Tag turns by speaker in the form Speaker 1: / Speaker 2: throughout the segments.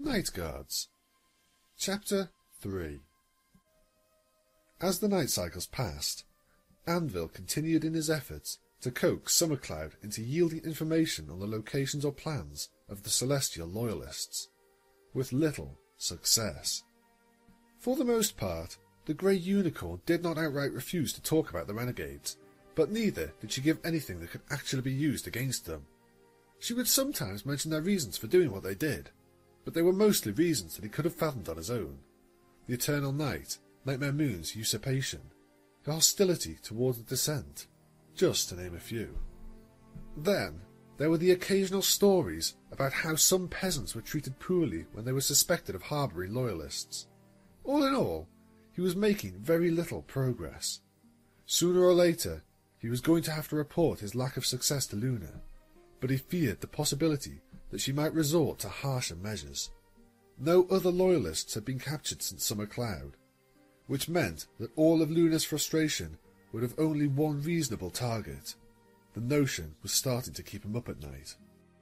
Speaker 1: Night Guards. Chapter 3. As the night cycles passed, Anvil continued in his efforts to coax Summercloud into yielding information on the locations or plans of the Celestial Loyalists, with little success. For the most part, the Grey Unicorn did not outright refuse to talk about the Renegades, but neither did she give anything that could actually be used against them. She would sometimes mention their reasons for doing what they did, but they were mostly reasons that he could have fathomed on his own. The Eternal Night, Nightmare Moon's usurpation, her hostility towards the Descent, just to name a few. Then, there were the occasional stories about how some peasants were treated poorly when they were suspected of harbouring loyalists. All in all, he was making very little progress. Sooner or later, he was going to have to report his lack of success to Luna, but he feared the possibility that she might resort to harsher measures. No other loyalists had been captured since Summer Cloud, which meant that all of Luna's frustration would have only one reasonable target. The notion was starting to keep him up at night.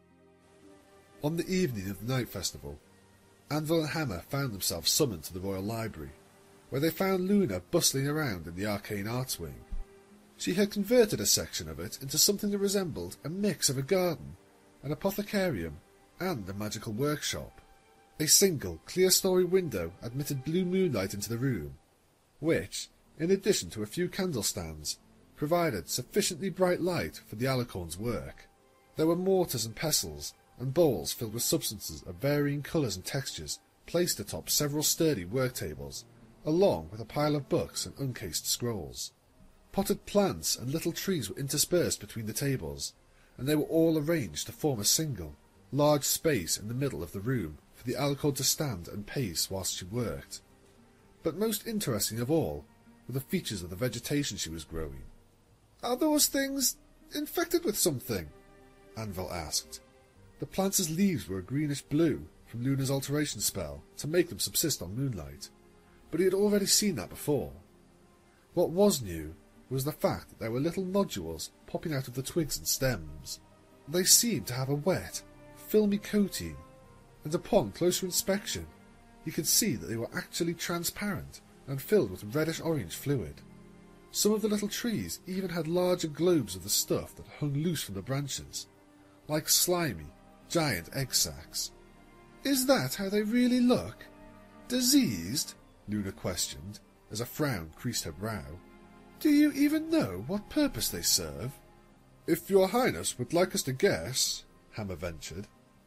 Speaker 1: On the evening of the night festival, Anvil and Hammer found themselves summoned to the Royal Library, where they found Luna bustling around in the Arcane Arts Wing. She had converted a section of it into something that resembled a mix of a garden, an apothecarium, and a magical workshop. A single, clear-story window admitted blue moonlight into the room, which, in addition to a few candle stands, provided sufficiently bright light for the Alicorn's work. There were mortars and pestles, and bowls filled with substances of varying colours and textures placed atop several sturdy work tables, along with a pile of books and uncased scrolls. Potted plants and little trees were interspersed between the tables, and they were all arranged to form a single, large space in the middle of the room for the Alicorn to stand and pace whilst she worked. But most interesting of all were the features of the vegetation she was growing. "Are those things infected with something?" Anvil asked. The plants' leaves were a greenish blue from Luna's alteration spell to make them subsist on moonlight, but he had already seen that before. What was new was the fact that there were little nodules popping out of the twigs and stems. They seemed to have a wet, filmy coating, and upon closer inspection he could see that they were actually transparent and filled with reddish-orange fluid. Some of the little trees even had larger globes of the stuff that hung loose from the branches, like slimy, giant egg sacs. "Is that how they really look? Diseased?" Luna questioned, as a frown creased her brow. "Do you even know what purpose they serve?" "If your Highness would like us to guess," Hammer ventured,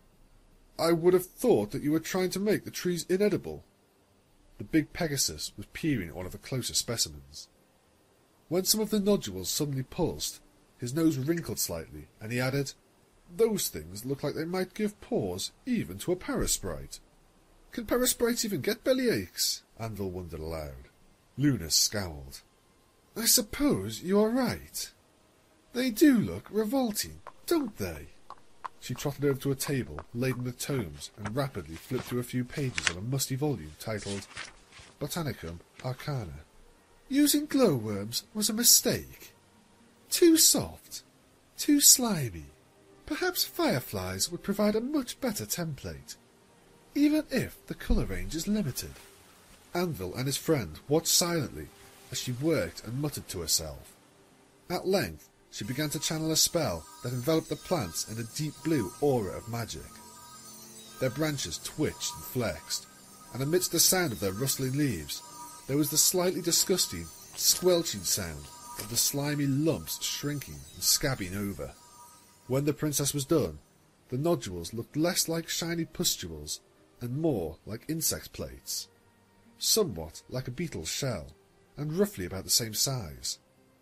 Speaker 1: "I would have thought that you were trying to make the trees inedible." The big Pegasus was peering at one of the closer specimens. When some of the nodules suddenly pulsed, his nose wrinkled slightly, and he added, "Those things look like they might give pause even to a parasprite." "Can parasprites even get bellyaches?" Anvil wondered aloud. Luna scowled. "I suppose you are right. They do look revolting, don't they?" She trotted over to a table laden with tomes and rapidly flipped through a few pages of a musty volume titled Botanicum Arcana. "Using glowworms was a mistake. Too soft, too slimy. Perhaps fireflies would provide a much better template, even if the colour range is limited." Anvil and his friend watched silently as she worked and muttered to herself. At length she began to channel a spell that enveloped the plants in a deep blue aura of magic. Their branches twitched and flexed, and amidst the sound of their rustling leaves there was the slightly disgusting, squelching sound of the slimy lumps shrinking and scabbing over. When the princess was done, the nodules looked less like shiny pustules and more like insect plates, somewhat like a beetle's shell, and roughly about the same size.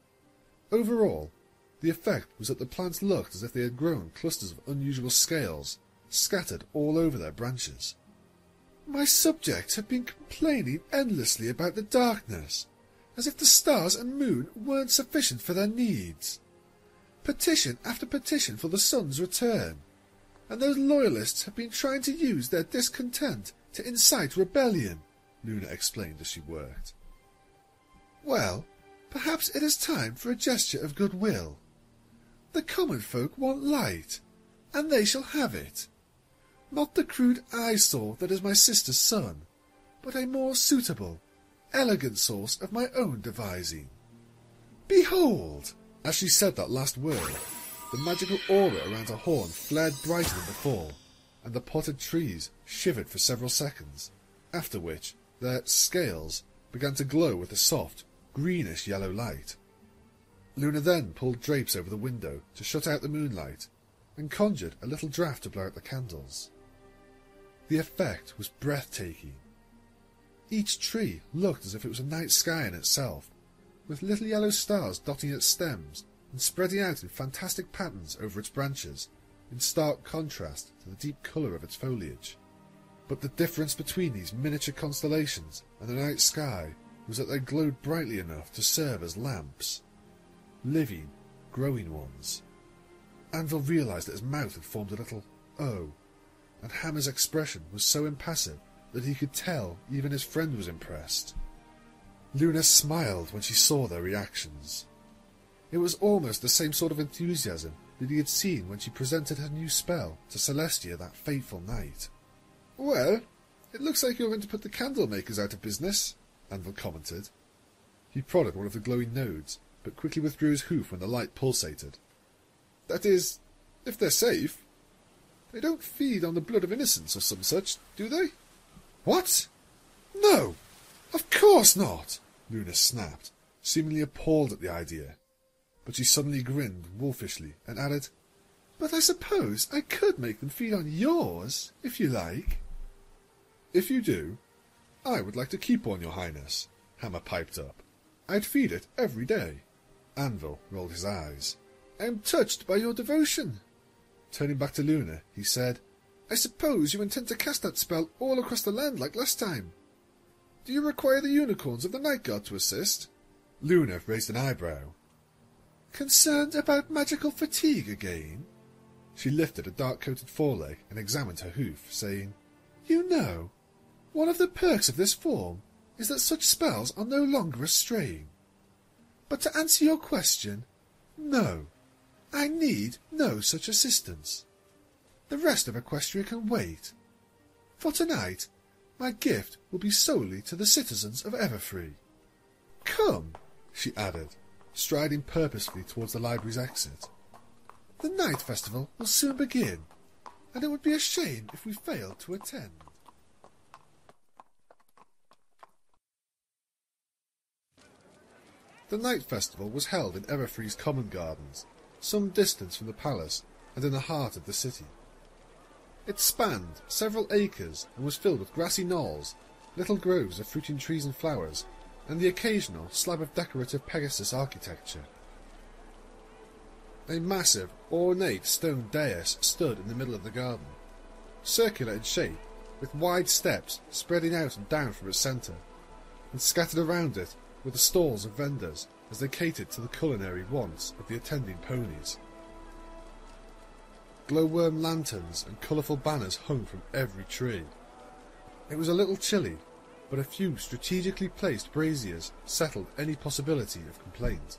Speaker 1: Overall, the effect was that the plants looked as if they had grown clusters of unusual scales, scattered all over their branches. "My subjects have been complaining endlessly about the darkness, as if the stars and moon weren't sufficient for their needs. Petition after petition for the sun's return, and those loyalists have been trying to use their discontent to incite rebellion," Luna explained as she worked. "Well, perhaps it is time for a gesture of goodwill. The common folk want light, and they shall have it. Not the crude eyesore that is my sister's son, but a more suitable, elegant source of my own devising. Behold!" As she said that last word, the magical aura around her horn flared brighter than before, and the potted trees shivered for several seconds, after which their scales began to glow with a soft, greenish-yellow light. Luna then pulled drapes over the window to shut out the moonlight, and conjured a little draught to blow out the candles. The effect was breathtaking. Each tree looked as if it was a night sky in itself, with little yellow stars dotting its stems and spreading out in fantastic patterns over its branches, in stark contrast to the deep colour of its foliage. But the difference between these miniature constellations and the night sky was that they glowed brightly enough to serve as lamps. Living, growing ones. Anvil realised that his mouth had formed a little O, and Hammer's expression was so impassive that he could tell even his friend was impressed. Luna smiled when she saw their reactions. It was almost the same sort of enthusiasm that he had seen when she presented her new spell to Celestia that fateful night. "Well, it looks like you're going to put the candle makers out of business," Anvil commented. He prodded one of the glowing nodes, but quickly withdrew his hoof when the light pulsated. "That is, if they're safe. They don't feed on the blood of innocents or some such, do they?" "What? No! Of course not!" Luna snapped, seemingly appalled at the idea. But she suddenly grinned wolfishly and added, "But I suppose I could make them feed on yours, if you like." "If you do, I would like to keep one, your highness," Hammer piped up. "I'd feed it every day." Anvil rolled his eyes. "I am touched by your devotion." Turning back to Luna, he said, "I suppose you intend to cast that spell all across the land like last time. Do you require the unicorns of the Night Guard to assist?" Luna raised an eyebrow. "Concerned about magical fatigue again?" She lifted a dark-coated foreleg and examined her hoof, saying, "You know, one of the perks of this form is that such spells are no longer a strain. But to answer your question, no, I need no such assistance. The rest of Equestria can wait. For tonight, my gift will be solely to the citizens of Everfree. Come," she added, striding purposefully towards the library's exit. "The night festival will soon begin, and it would be a shame if we failed to attend." The night festival was held in Everfree's common gardens, some distance from the palace and in the heart of the city. It spanned several acres and was filled with grassy knolls, little groves of fruiting trees and flowers, and the occasional slab of decorative Pegasus architecture. A massive, ornate stone dais stood in the middle of the garden, circular in shape, with wide steps spreading out and down from its centre, and scattered around it were the stalls of vendors as they catered to the culinary wants of the attending ponies. Glowworm lanterns and colourful banners hung from every tree. It was a little chilly, but a few strategically placed braziers settled any possibility of complaint.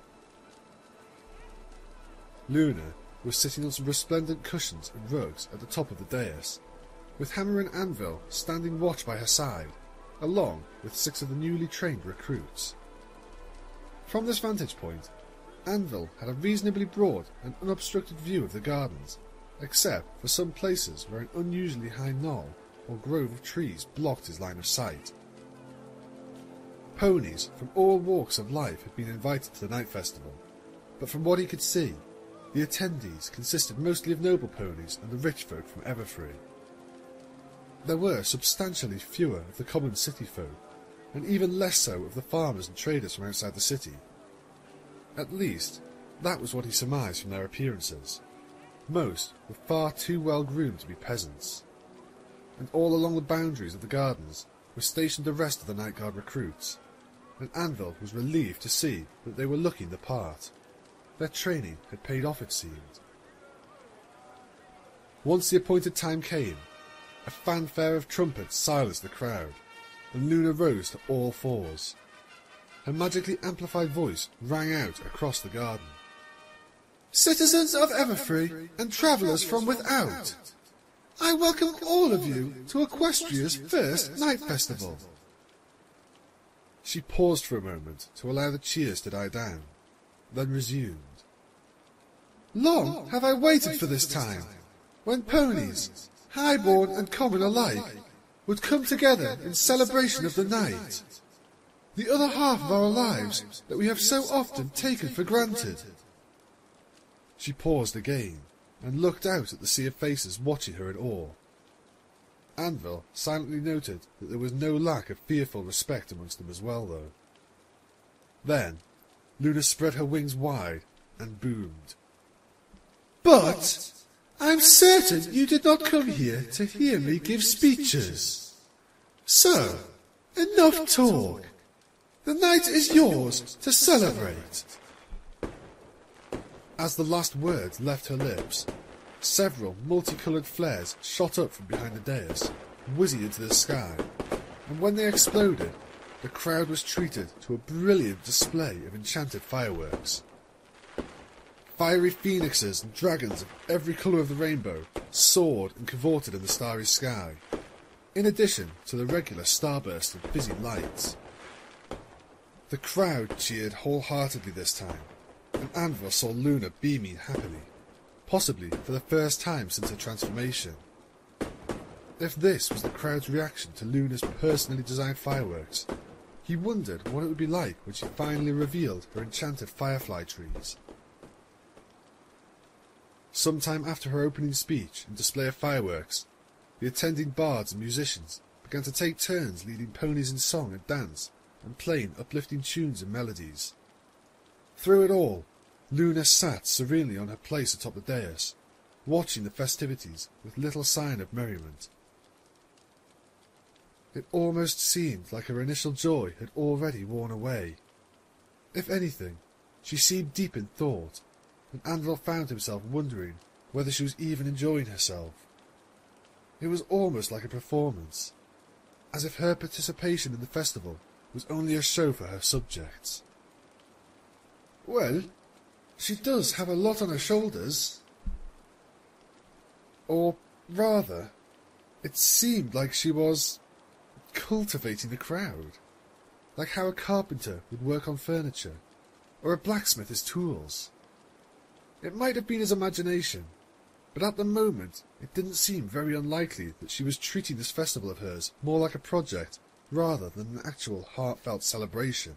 Speaker 1: Luna was sitting on some resplendent cushions and rugs at the top of the dais, with Hammer and Anvil standing watch by her side, along with 6 of the newly trained recruits. From this vantage point, Anvil had a reasonably broad and unobstructed view of the gardens, except for some places where an unusually high knoll or grove of trees blocked his line of sight. Ponies from all walks of life had been invited to the night festival, but from what he could see, the attendees consisted mostly of noble ponies and the rich folk from Everfree. There were substantially fewer of the common city folk, and even less so of the farmers and traders from outside the city. At least, that was what he surmised from their appearances. Most were far too well groomed to be peasants. And all along the boundaries of the gardens were stationed the rest of the Night Guard recruits, and Anvil was relieved to see that they were looking the part. Their training had paid off, it seemed. Once the appointed time came, a fanfare of trumpets silenced the crowd, and Luna rose to all fours. Her magically amplified voice rang out across the garden. "Citizens of Everfree and travellers from without, I welcome all of you to Equestria's first night festival. She paused for a moment to allow the cheers to die down, then resumed. Long have I waited for this time, when ponies, highborn and common alike, would come together in celebration of the night, the other half of our lives that we have so often taken for granted. She paused again, and looked out at the sea of faces watching her in awe. Anvil silently noted that there was no lack of fearful respect amongst them as well, though. Then Luna spread her wings wide and boomed. But I'm certain you did not come here to hear me give speeches. So, enough talk. The night is yours to celebrate. As the last words left her lips, several multicoloured flares shot up from behind the dais, whizzing into the sky, and when they exploded, the crowd was treated to a brilliant display of enchanted fireworks. Fiery phoenixes and dragons of every colour of the rainbow soared and cavorted in the starry sky, in addition to the regular starbursts of busy lights. The crowd cheered wholeheartedly this time, and Anvil saw Luna beaming happily, possibly for the first time since her transformation. If this was the crowd's reaction to Luna's personally designed fireworks, he wondered what it would be like when she finally revealed her enchanted firefly trees. Sometime after her opening speech and display of fireworks, the attending bards and musicians began to take turns leading ponies in song and dance and playing uplifting tunes and melodies. Through it all, Luna sat serenely on her place atop the dais, watching the festivities with little sign of merriment. It almost seemed like her initial joy had already worn away. If anything, she seemed deep in thought, and Anvil found himself wondering whether she was even enjoying herself. It was almost like a performance, as if her participation in the festival was only a show for her subjects. Well, she does have a lot on her shoulders. Or rather, it seemed like she was cultivating the crowd, like how a carpenter would work on furniture, or a blacksmith his tools. It might have been his imagination, but at the moment it didn't seem very unlikely that she was treating this festival of hers more like a project rather than an actual heartfelt celebration.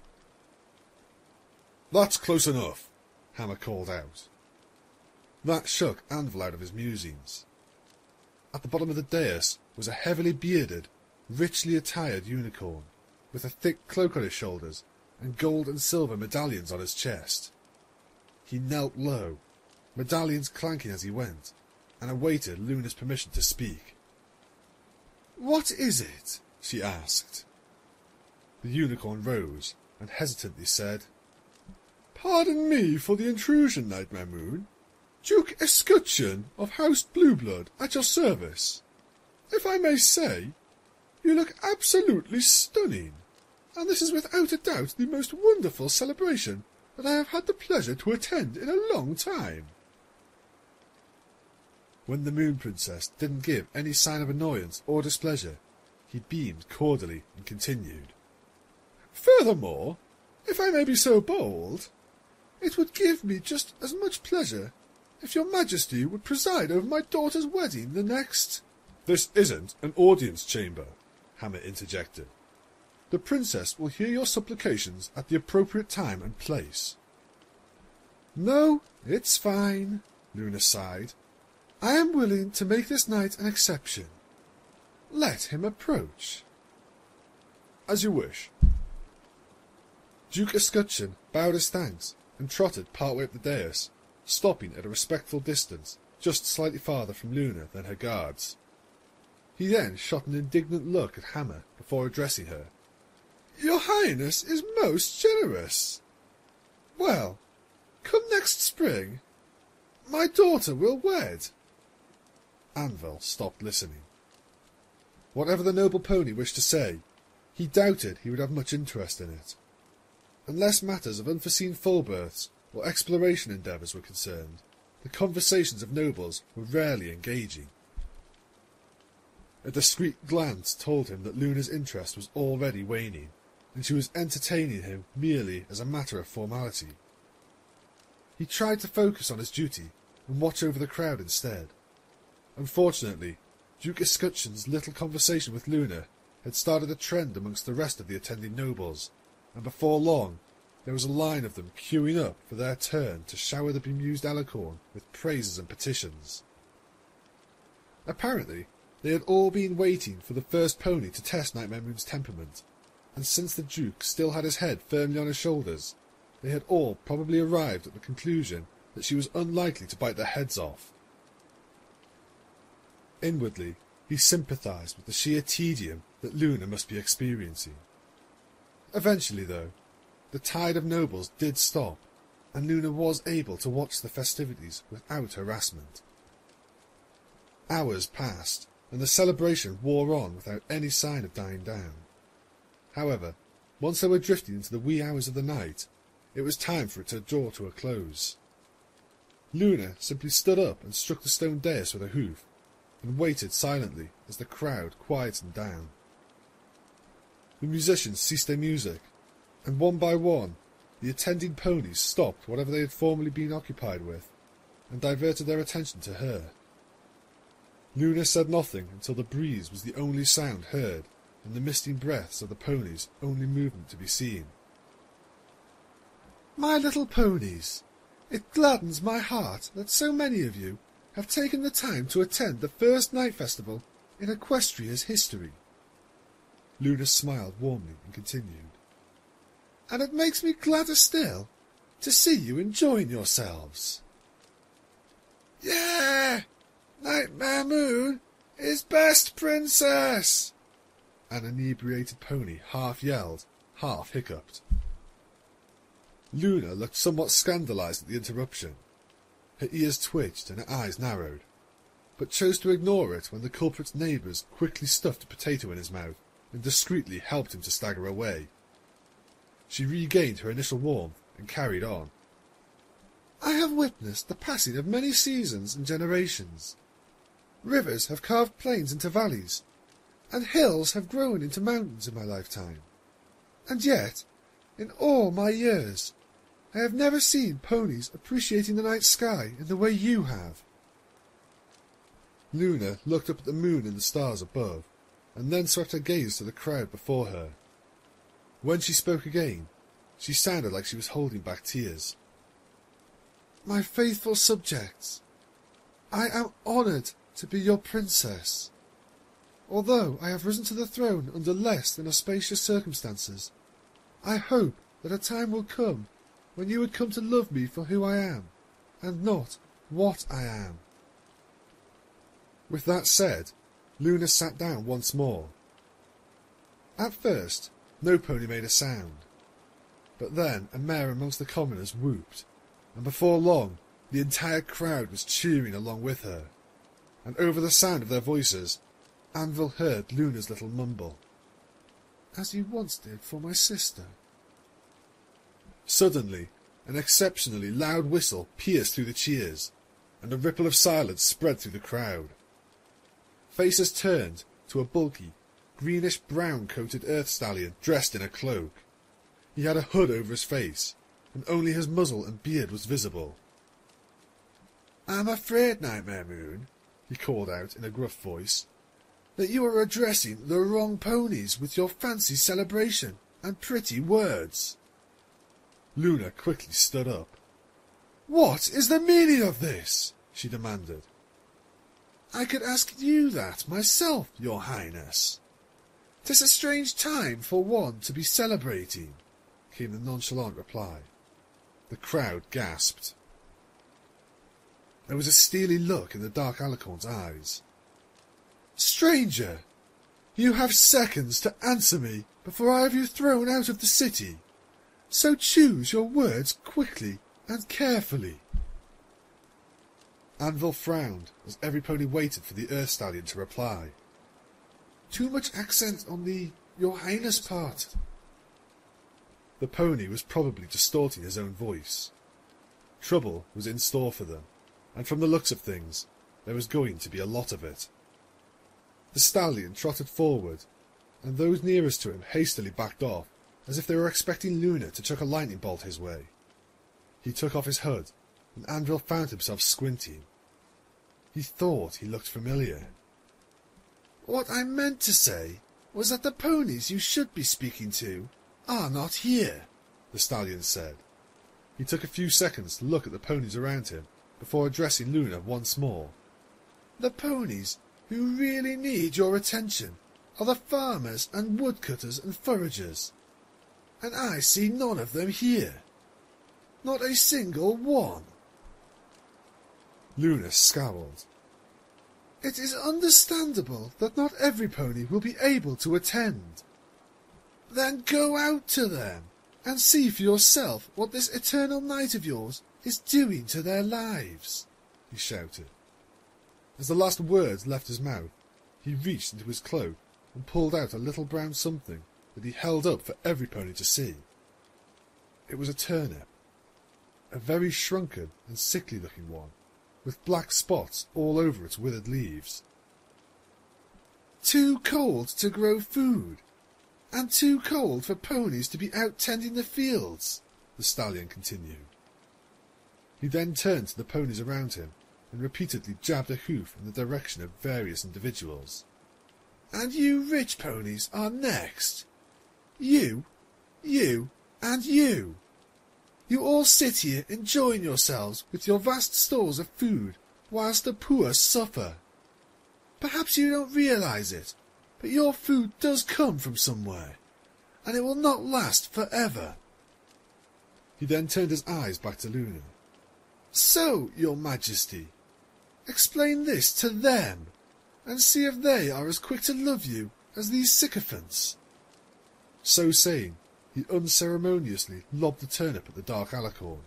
Speaker 1: That's close enough, Hammer called out. That shook Anvil out of his musings. At the bottom of the dais was a heavily bearded, richly attired unicorn, with a thick cloak on his shoulders and gold and silver medallions on his chest. He knelt low, medallions clanking as he went, and awaited Luna's permission to speak. "What is it?" she asked. The unicorn rose and hesitantly said, "Pardon me for the intrusion, Knight Mamoon. Duke Escutcheon of House Blueblood at your service. If I may say, you look absolutely stunning, and this is without a doubt the most wonderful celebration that I have had the pleasure to attend in a long time." When the Moon Princess didn't give any sign of annoyance or displeasure, he beamed cordially and continued. "Furthermore, if I may be so bold, it would give me just as much pleasure if your Majesty would preside over my daughter's wedding the next—" "This isn't an audience chamber," Hammer interjected. "The Princess will hear your supplications at the appropriate time and place." "No, it's fine," Luna sighed. "I am willing to make this night an exception. Let him approach." "As you wish." Duke Escutcheon bowed his thanks and trotted part way up the dais, stopping at a respectful distance, just slightly farther from Luna than her guards. He then shot an indignant look at Hammer before addressing her. "Your Highness is most generous. Well, come next spring, my daughter will wed." Anvil stopped listening. Whatever the noble pony wished to say, he doubted he would have much interest in it. Unless matters of unforeseen full births or exploration endeavours were concerned, the conversations of nobles were rarely engaging. A discreet glance told him that Luna's interest was already waning, and she was entertaining him merely as a matter of formality. He tried to focus on his duty and watch over the crowd instead. Unfortunately, Duke Escutcheon's little conversation with Luna had started a trend amongst the rest of the attending nobles, and before long there was a line of them queuing up for their turn to shower the bemused Alicorn with praises and petitions. Apparently, they had all been waiting for the first pony to test Nightmare Moon's temperament, and since the Duke still had his head firmly on his shoulders, they had all probably arrived at the conclusion that she was unlikely to bite their heads off. Inwardly, he sympathised with the sheer tedium that Luna must be experiencing. Eventually, though, the tide of nobles did stop, and Luna was able to watch the festivities without harassment. Hours passed, and the celebration wore on without any sign of dying down. However, once they were drifting into the wee hours of the night, it was time for it to draw to a close. Luna simply stood up and struck the stone dais with a hoof, and waited silently as the crowd quietened down. The musicians ceased their music, and one by one the attending ponies stopped whatever they had formerly been occupied with, and diverted their attention to her. Luna said nothing until the breeze was the only sound heard, and the misting breaths of the ponies only movement to be seen. "My little ponies, it gladdens my heart that so many of you have taken the time to attend the first night festival in Equestria's history." Luna smiled warmly and continued, "And it makes me gladder still to see you enjoying yourselves." "Yeah! Nightmare Moon is best princess!" an inebriated pony half yelled, half hiccuped. Luna looked somewhat scandalised at the interruption. Her ears twitched and her eyes narrowed, but chose to ignore it when the culprit's neighbours quickly stuffed a potato in his mouth and discreetly helped him to stagger away. She regained her initial warmth and carried on. "I have witnessed the passing of many seasons and generations. Rivers have carved plains into valleys, and hills have grown into mountains in my lifetime. And yet, in all my years, I have never seen ponies appreciating the night sky in the way you have." Luna looked up at the moon and the stars above, and then swept her gaze to the crowd before her. When she spoke again, she sounded like she was holding back tears. "My faithful subjects, I am honoured to be your princess. Although I have risen to the throne under less than auspicious circumstances, I hope that a time will come when you would come to love me for who I am, and not what I am." With that said, Luna sat down once more. At first, no pony made a sound, but then a mare amongst the commoners whooped, and before long the entire crowd was cheering along with her, and over the sound of their voices, Anvil heard Luna's little mumble, "As you once did for my sister." Suddenly, an exceptionally loud whistle pierced through the cheers, and a ripple of silence spread through the crowd. Faces turned to a bulky, greenish-brown-coated earth stallion dressed in a cloak. He had a hood over his face, and only his muzzle and beard was visible. "I'm afraid, Nightmare Moon," he called out in a gruff voice, "that you are addressing the wrong ponies with your fancy celebration and pretty words." Luna quickly stood up. "What is the meaning of this?" she demanded. "I could ask you that myself, your highness. 'Tis a strange time for one to be celebrating," came the nonchalant reply. The crowd gasped. There was a steely look in the dark Alicorn's eyes. "Stranger, you have seconds to answer me before I have you thrown out of the city. So choose your words quickly and carefully." Anvil frowned as every pony waited for the Earth Stallion to reply. "Too much accent on the Your Highness part." The pony was probably distorting his own voice. Trouble was in store for them, and from the looks of things, there was going to be a lot of it. The stallion trotted forward, and those nearest to him hastily backed off, as if they were expecting Luna to chuck a lightning bolt his way. He took off his hood, and Anvil found himself squinting. He thought he looked familiar. "What I meant to say was that the ponies you should be speaking to are not here," the stallion said. He took a few seconds to look at the ponies around him before addressing Luna once more. "The ponies who really need your attention are the farmers and woodcutters and foragers, and I see none of them here. Not a single one." Luna scowled. "It is understandable that not every pony will be able to attend. Then go out to them and see for yourself what this eternal night of yours is doing to their lives," he shouted. As the last words left his mouth, he reached into his cloak and pulled out a little brown something that he held up for every pony to see. It was a turnip, a very shrunken and sickly-looking one, with black spots all over its withered leaves. "Too cold to grow food, and too cold for ponies to be out tending the fields," the stallion continued. He then turned to the ponies around him and repeatedly jabbed a hoof in the direction of various individuals. "And you rich ponies are next. You, and you. You all sit here enjoying yourselves with your vast stores of food, whilst the poor suffer. Perhaps you don't realise it, but your food does come from somewhere, and it will not last forever." He then turned his eyes back to Luna. "So, your Majesty, explain this to them, and see if they are as quick to love you as these sycophants." So saying, he unceremoniously lobbed the turnip at the dark alicorn.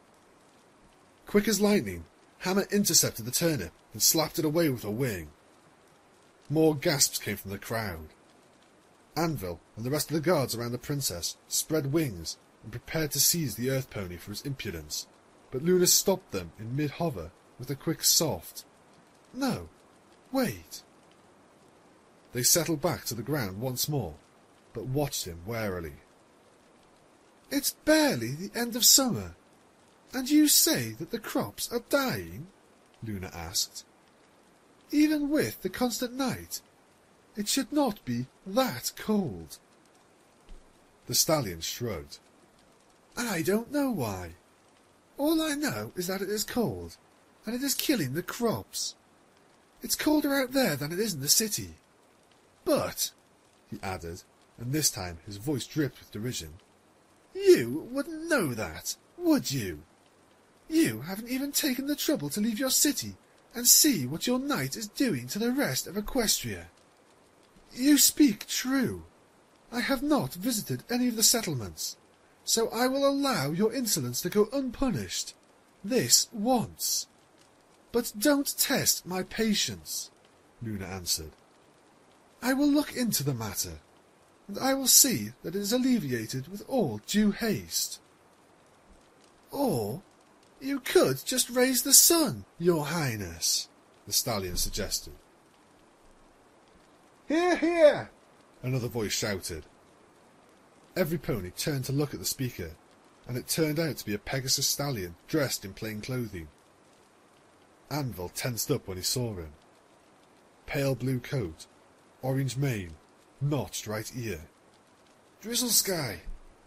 Speaker 1: Quick as lightning, Hammer intercepted the turnip and slapped it away with a wing. More gasps came from the crowd. Anvil and the rest of the guards around the princess spread wings and prepared to seize the earth pony for his impudence, but Luna stopped them in mid-hover with a quick soft, "No, wait." They settled back to the ground once more, but watched him warily. "It's barely the end of summer, and you say that the crops are dying?" Luna asked. "Even with the constant night, it should not be that cold." The stallion shrugged. "I don't know why. All I know is that it is cold, and it is killing the crops. It's colder out there than it is in the city. But," he added, and this time his voice dripped with derision, "you wouldn't know that, would you? You haven't even taken the trouble to leave your city and see what your knight is doing to the rest of Equestria." "You speak true. I have not visited any of the settlements, so I will allow your insolence to go unpunished, this once. But don't test my patience," Luna answered. "I will look into the matter, and I will see that it is alleviated with all due haste. Or you could just raise the sun, your highness," the stallion suggested. "Hear, hear!" another voice shouted. Every pony turned to look at the speaker, and it turned out to be a Pegasus stallion dressed in plain clothing. Anvil tensed up when he saw him. Pale blue coat, orange mane, notched right ear. Drizzle Sky!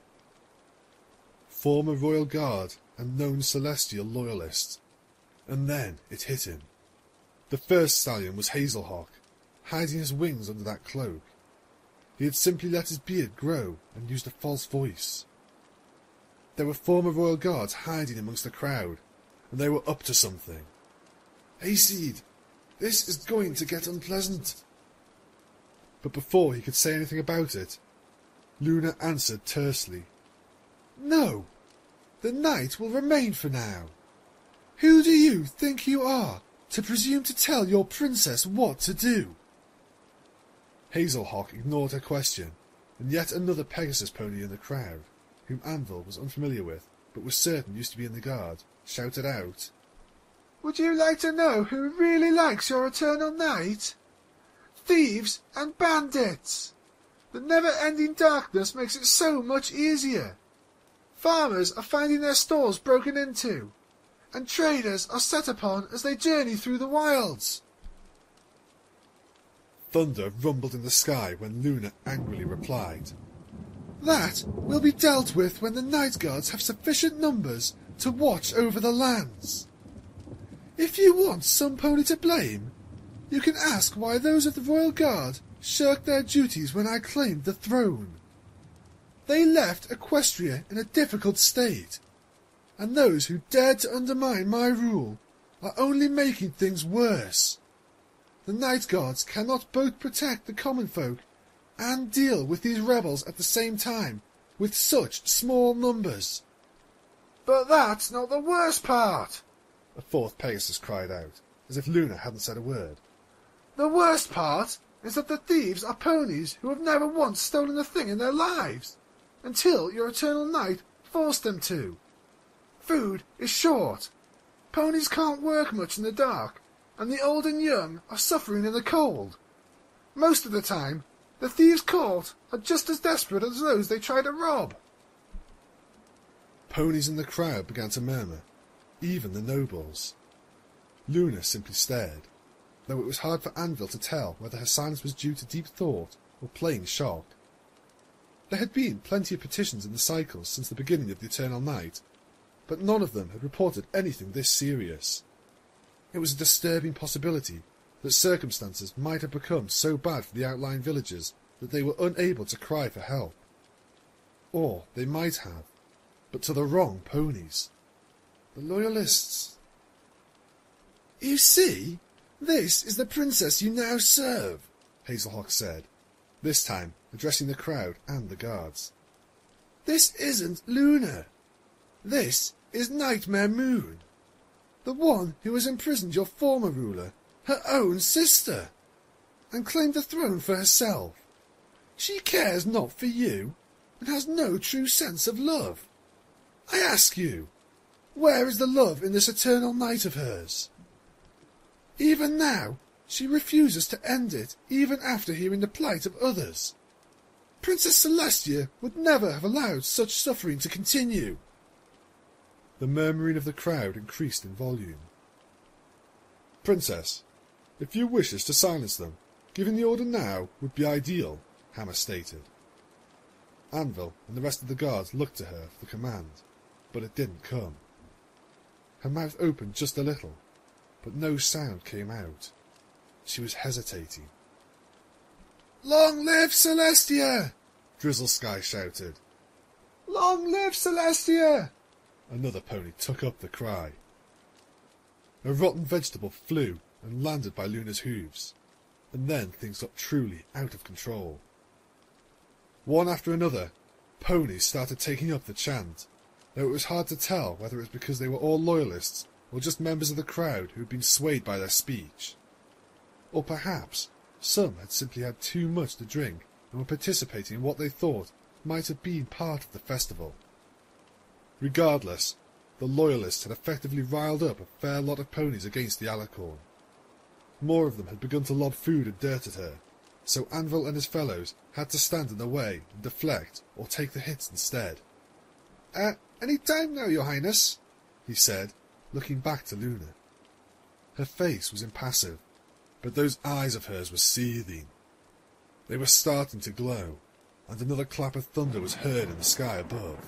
Speaker 1: Former royal guard and known celestial loyalist. And then it hit him. The first stallion was Hazelhawk, hiding his wings under that cloak. He had simply let his beard grow and used a false voice. There were former royal guards hiding amongst the crowd, and they were up to something. "Hayseed, this is going to get unpleasant." But before he could say anything about it, Luna answered tersely, "No, the night will remain for now. Who do you think you are to presume to tell your princess what to do?" Hazelhawk ignored her question, and yet another Pegasus pony in the crowd, whom Anvil was unfamiliar with, but was certain used to be in the guard, shouted out, "Would you like to know who really likes your eternal night?
Speaker 2: thieves and bandits. The never-ending darkness makes it so much easier. Farmers are finding their stores broken into, and traders are set upon as they journey through the wilds.
Speaker 1: Thunder rumbled in the sky when Luna angrily replied,
Speaker 2: That will be dealt with when the Night Guards have sufficient numbers to watch over the lands. If you want some pony to blame, you can ask why those of the Royal Guard shirked their duties when I claimed the throne. They left Equestria in a difficult state, and those who dared to undermine my rule are only making things worse. The Night Guards cannot both protect the common folk and deal with these rebels at the same time, with such small numbers. But that's not the worst part,
Speaker 1: a fourth Pegasus cried out, as if Luna hadn't said a word.
Speaker 2: The worst part is that the thieves are ponies who have never once stolen a thing in their lives, until your Eternal Night forced them to. Food is short. Ponies can't work much in the dark, and the old and young are suffering in the cold. Most of the time, the thieves caught are just as desperate as those they try to rob.
Speaker 1: Ponies in the crowd began to murmur, even the nobles. Luna simply stared, though it was hard for Anvil to tell whether her silence was due to deep thought or plain shock. There had been plenty of petitions in the cycles since the beginning of the Eternal Night, but none of them had reported anything this serious. It was a disturbing possibility that circumstances might have become so bad for the outlying villages that they were unable to cry for help. Or they might have, but to the wrong ponies. The Loyalists. You see, this is the princess you now serve, Hazelhawk said, this time addressing the crowd and the guards. This isn't Luna. This is Nightmare Moon, the one who has imprisoned your former ruler, her own sister, and claimed the throne for herself. She cares not for you, and has no true sense of love. I ask you, where is the love in this eternal night of hers? Even now, she refuses to end it, even after hearing the plight of others. Princess Celestia would never have allowed such suffering to continue. The murmuring of the crowd increased in volume. Princess, if you wish us to silence them, giving the order now would be ideal, Hammer stated. Anvil and the rest of the guards looked to her for the command, but it didn't come. Her mouth opened just a little, but no sound came out. She was hesitating. Long live Celestia! Drizzle Sky shouted. Long live Celestia! Another pony took up the cry. A rotten vegetable flew and landed by Luna's hooves, and then things got truly out of control. One after another, ponies started taking up the chant, though it was hard to tell whether it was because they were all loyalists or just members of the crowd who had been swayed by their speech. Or perhaps some had simply had too much to drink and were participating in what they thought might have been part of the festival. Regardless, the Loyalists had effectively riled up a fair lot of ponies against the Alicorn. More of them had begun to lob food and dirt at her, so Anvil and his fellows had to stand in the way and deflect or take the hits instead. Any time now, Your Highness, he said, looking back to Luna. Her face was impassive, but those eyes of hers were seething. They were starting to glow, and another clap of thunder was heard in the sky above.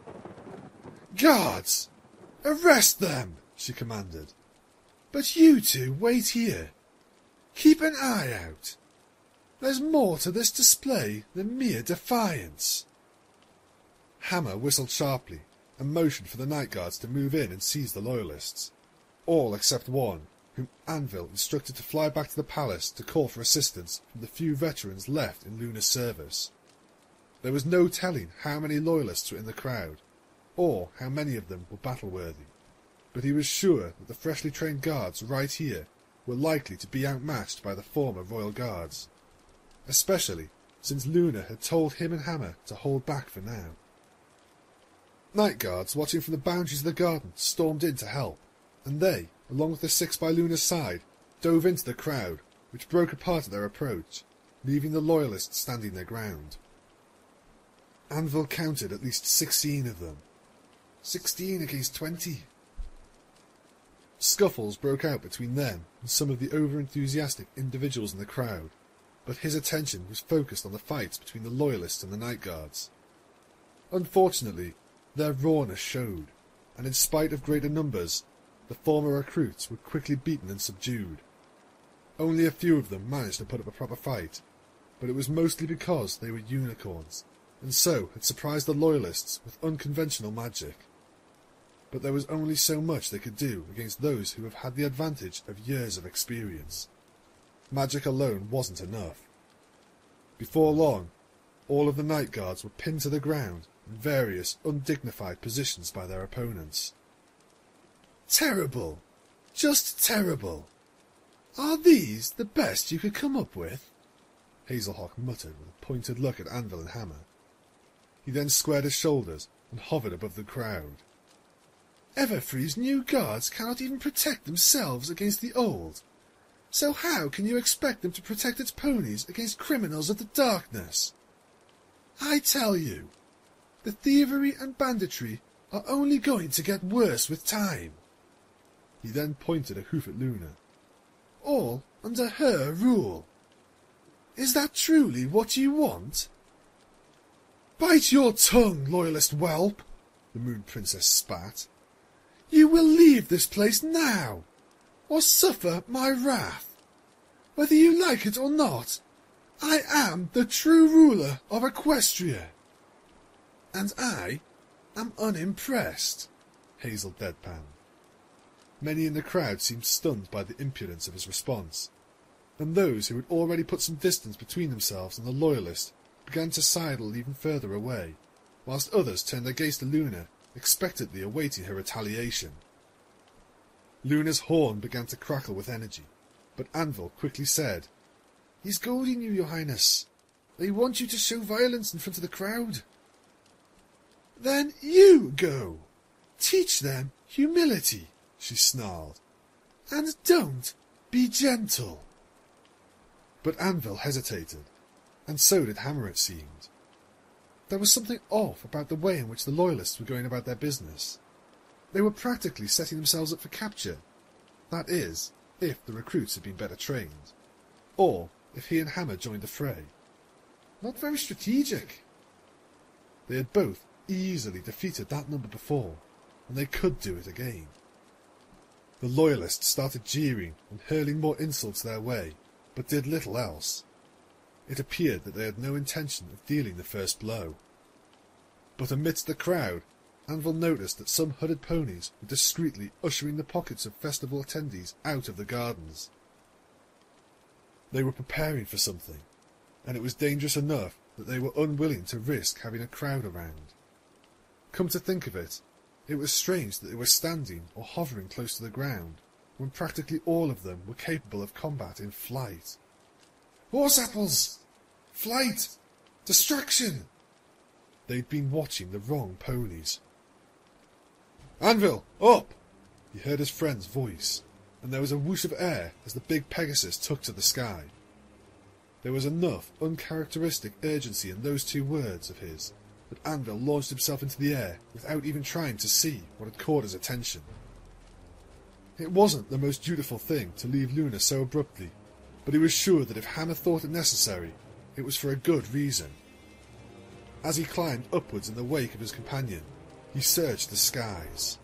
Speaker 1: Guards! Arrest them! She commanded. But you two wait here. Keep an eye out. There's more to this display than mere defiance. Hammer whistled sharply and motioned for the Night Guards to move in and seize the Loyalists, all except one, whom Anvil instructed to fly back to the palace to call for assistance from the few veterans left in Luna's service. There was no telling how many Loyalists were in the crowd, or how many of them were battle-worthy, but he was sure that the freshly trained guards right here were likely to be outmatched by the former Royal Guards, especially since Luna had told him and Hammer to hold back for now. Night Guards watching from the boundaries of the garden stormed in to help, and they, along with the six by Luna's side, dove into the crowd, which broke apart at their approach, leaving the Loyalists standing their ground. Anvil counted at least 16 of them. 16 against 20. Scuffles broke out between them and some of the over-enthusiastic individuals in the crowd, but his attention was focused on the fights between the Loyalists and the Night Guards. Unfortunately, their rawness showed, and in spite of greater numbers, the former recruits were quickly beaten and subdued. Only a few of them managed to put up a proper fight, but it was mostly because they were unicorns, and so had surprised the Loyalists with unconventional magic. But there was only so much they could do against those who have had the advantage of years of experience. Magic alone wasn't enough. Before long, all of the Night Guards were pinned to the ground in various undignified positions by their opponents.
Speaker 2: Terrible. Just terrible. Are these the best you could come up with?
Speaker 1: Hazelhawk muttered with a pointed look at Anvil and Hammer. He then squared his shoulders and hovered above the crowd.
Speaker 2: Everfree's new guards cannot even protect themselves against the old. So how can you expect them to protect its ponies against criminals of the darkness? I tell you, the thievery and banditry are only going to get worse with time.
Speaker 1: He then pointed a hoof at Luna.
Speaker 2: All under her rule. Is that truly what you want? Bite your tongue, Loyalist whelp, the Moon Princess spat. You will leave this place now, or suffer my wrath. Whether you like it or not, I am the true ruler of Equestria. And I am unimpressed,
Speaker 1: Hazel deadpanned. Many in the crowd seemed stunned by the impudence of his response, and those who had already put some distance between themselves and the Loyalist began to sidle even further away, whilst others turned their gaze to Luna, expectantly awaiting her retaliation. Luna's horn began to crackle with energy, but Anvil quickly said, "He's goading you, Your Highness. They want you to show violence in front of the crowd."
Speaker 2: "Then you go. Teach them humility," she snarled. "And don't be gentle."
Speaker 1: But Anvil hesitated, and so did Hammer, it seemed. There was something off about the way in which the Loyalists were going about their business. They were practically setting themselves up for capture. That is, if the recruits had been better trained, or if he and Hammer joined the fray. Not very strategic. They had both easily defeated that number before, and they could do it again. The Loyalists started jeering and hurling more insults their way, but did little else. It appeared that they had no intention of dealing the first blow. But amidst the crowd, Anvil noticed that some hooded ponies were discreetly ushering the pockets of festival attendees out of the gardens. They were preparing for something, and it was dangerous enough that they were unwilling to risk having a crowd around. Come to think of it, it was strange that they were standing or hovering close to the ground, when practically all of them were capable of combat in flight.
Speaker 2: "Horse apples! Flight! Destruction!"
Speaker 1: They'd been watching the wrong ponies. "Anvil, up!" He heard his friend's voice, and there was a whoosh of air as the big Pegasus took to the sky. There was enough uncharacteristic urgency in those two words of his that Anvil launched himself into the air without even trying to see what had caught his attention. It wasn't the most dutiful thing to leave Luna so abruptly, but he was sure that if Hammer thought it necessary, it was for a good reason. As he climbed upwards in the wake of his companion, he searched the skies.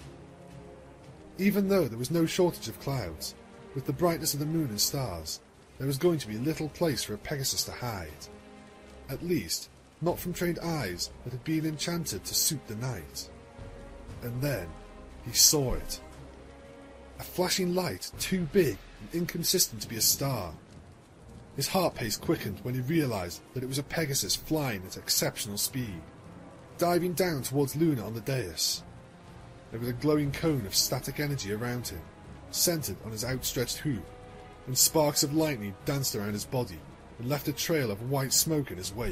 Speaker 1: Even though there was no shortage of clouds, with the brightness of the moon and stars, there was going to be little place for a Pegasus to hide. At least, not from trained eyes that had been enchanted to suit the night. And then he saw it. A flashing light too big and inconsistent to be a star. His heart pace quickened when he realised that it was a Pegasus flying at exceptional speed, diving down towards Luna on the dais. There was a glowing cone of static energy around him, centred on his outstretched hoof, and sparks of lightning danced around his body and left a trail of white smoke in his wake.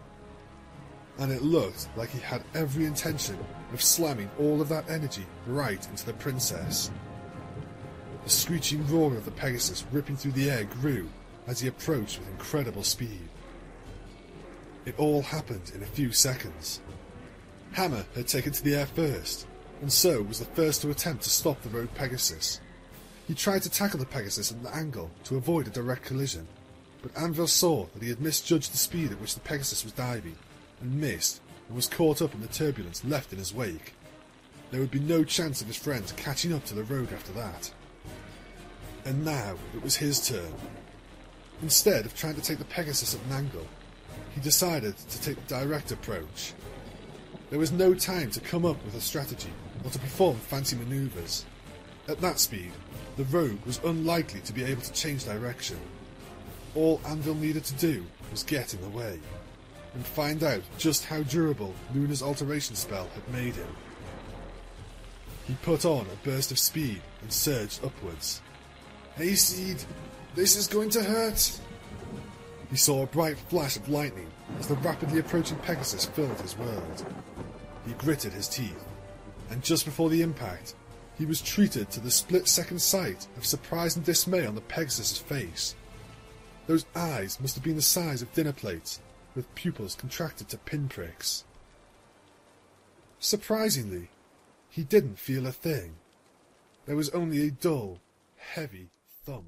Speaker 1: And it looked like he had every intention of slamming all of that energy right into the princess. The screeching roar of the Pegasus ripping through the air grew, as he approached with incredible speed. It all happened in a few seconds. Hammer had taken to the air first, and so was the first to attempt to stop the rogue Pegasus. He tried to tackle the Pegasus at an angle to avoid a direct collision, but Anvil saw that he had misjudged the speed at which the Pegasus was diving, and missed, and was caught up in the turbulence left in his wake. There would be no chance of his friends catching up to the rogue after that. And now it was his turn. Instead of trying to take the Pegasus at an angle, he decided to take the direct approach. There was no time to come up with a strategy or to perform fancy manoeuvres. At that speed, the rogue was unlikely to be able to change direction. All Anvil needed to do was get in the way, and find out just how durable Luna's alteration spell had made him. He put on a burst of speed and surged upwards.
Speaker 2: Hayseed, this is going to hurt.
Speaker 1: He saw a bright flash of lightning as the rapidly approaching Pegasus filled his world. He gritted his teeth, and just before the impact, he was treated to the split-second sight of surprise and dismay on the Pegasus's face. Those eyes must have been the size of dinner plates, with pupils contracted to pinpricks. Surprisingly, he didn't feel a thing. There was only a dull, heavy thump.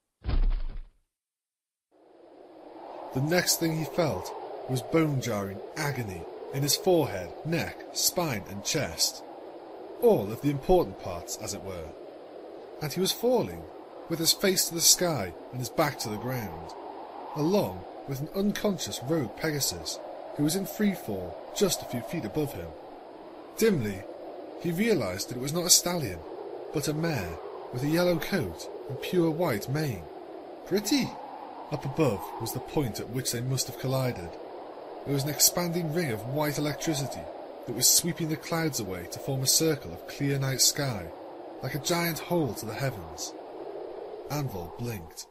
Speaker 1: The next thing he felt was bone-jarring agony in his forehead, neck, spine and chest. All of the important parts, as it were. And he was falling, with his face to the sky and his back to the ground, along with an unconscious rogue Pegasus who was in free fall just a few feet above him. Dimly, he realised that it was not a stallion, but a mare with a yellow coat and pure white mane. Pretty! Up above was the point at which they must have collided. There was an expanding ring of white electricity that was sweeping the clouds away to form a circle of clear night sky, like a giant hole to the heavens. Anvil blinked.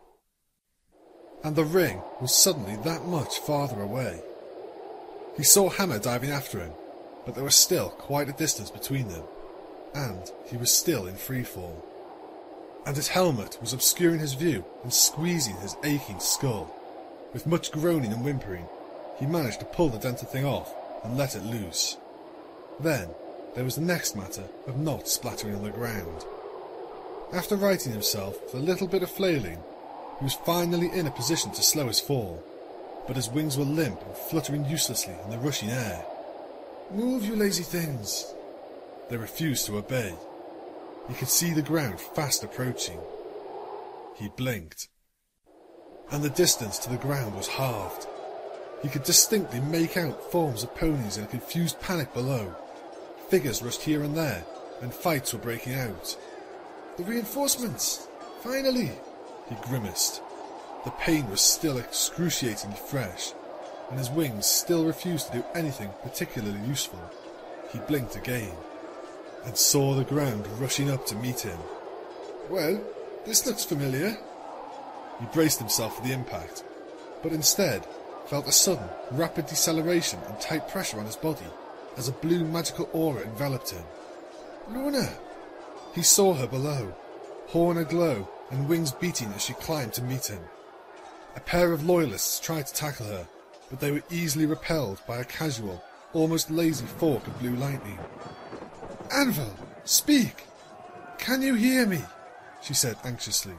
Speaker 1: And the ring was suddenly that much farther away. He saw Hammer diving after him, but there was still quite a distance between them, and he was still in freefall. And his helmet was obscuring his view and squeezing his aching skull. With much groaning and whimpering, he managed to pull the dented thing off and let it loose. Then there was the next matter of not splattering on the ground. After righting himself with a little bit of flailing, he was finally in a position to slow his fall, but his wings were limp and fluttering uselessly in the rushing air.
Speaker 2: Move, you lazy things!
Speaker 1: They refused to obey. He could see the ground fast approaching. He blinked, and the distance to the ground was halved. He could distinctly make out forms of ponies in a confused panic below. Figures rushed here and there, and fights were breaking out.
Speaker 2: The reinforcements! Finally!
Speaker 1: He grimaced. The pain was still excruciatingly fresh, and his wings still refused to do anything particularly useful. He blinked again, and saw the ground rushing up to meet him.
Speaker 2: Well, this looks familiar.
Speaker 1: He braced himself for the impact, but instead felt a sudden, rapid deceleration and tight pressure on his body as a blue magical aura enveloped him.
Speaker 2: Luna!
Speaker 1: He saw her below, horn aglow and wings beating as she climbed to meet him. A pair of loyalists tried to tackle her, but they were easily repelled by a casual, almost lazy fork of blue lightning.
Speaker 2: Anvil, speak! Can you hear me?
Speaker 1: She said anxiously.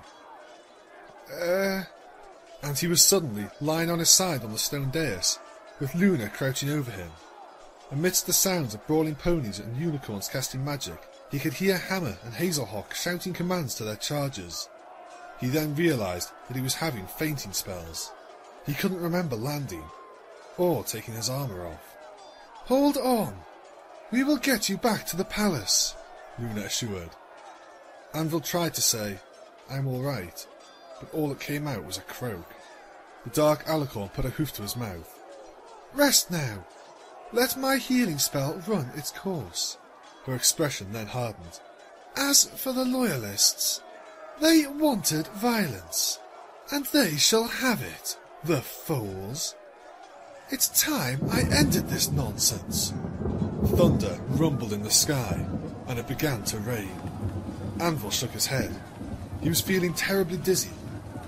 Speaker 1: And he was suddenly lying on his side on the stone dais, with Luna crouching over him. Amidst the sounds of brawling ponies and unicorns casting magic, he could hear Hammer and Hazelhawk shouting commands to their chargers. He then realised that he was having fainting spells. He couldn't remember landing, or taking his armour off.
Speaker 2: Hold on! We will get you back to the palace,
Speaker 1: Luna assured. Anvil tried to say, I'm all right, but all that came out was a croak. The dark alicorn put a hoof to his mouth.
Speaker 2: Rest now. Let my healing spell run its course.
Speaker 1: Her expression then hardened.
Speaker 2: As for the loyalists, they wanted violence, and they shall have it, the fools. It's time I ended this nonsense.
Speaker 1: Thunder rumbled in the sky, and it began to rain. Anvil shook his head. He was feeling terribly dizzy,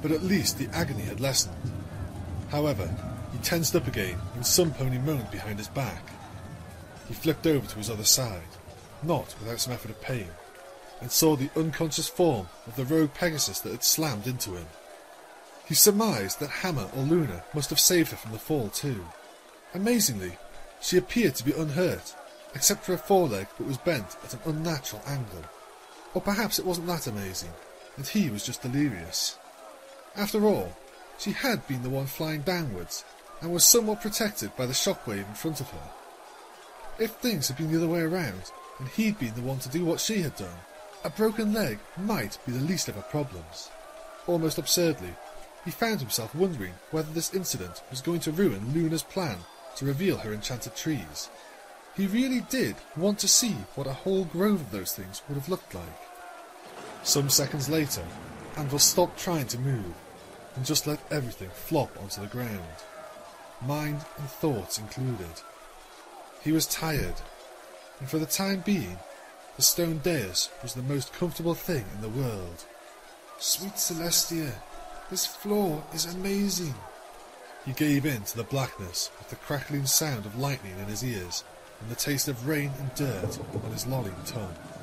Speaker 1: but at least the agony had lessened. However, he tensed up again when some pony moaned behind his back. He flipped over to his other side, not without some effort of pain, and saw the unconscious form of the rogue Pegasus that had slammed into him. He surmised that Hammer or Luna must have saved her from the fall too. Amazingly, she appeared to be unhurt, except for a foreleg that was bent at an unnatural angle. Or perhaps it wasn't that amazing, and he was just delirious. After all, she had been the one flying downwards, and was somewhat protected by the shockwave in front of her. If things had been the other way around, and he'd been the one to do what she had done, a broken leg might be the least of her problems. Almost absurdly, he found himself wondering whether this incident was going to ruin Luna's plan to reveal her enchanted trees. He really did want to see what a whole grove of those things would have looked like. Some seconds later, Anvil stopped trying to move, and just let everything flop onto the ground, mind and thoughts included. He was tired, and for the time being, the stone dais was the most comfortable thing in the world.
Speaker 2: Sweet Celestia, this floor is amazing.
Speaker 1: He gave in to the blackness with the crackling sound of lightning in his ears and the taste of rain and dirt on his lolling tongue.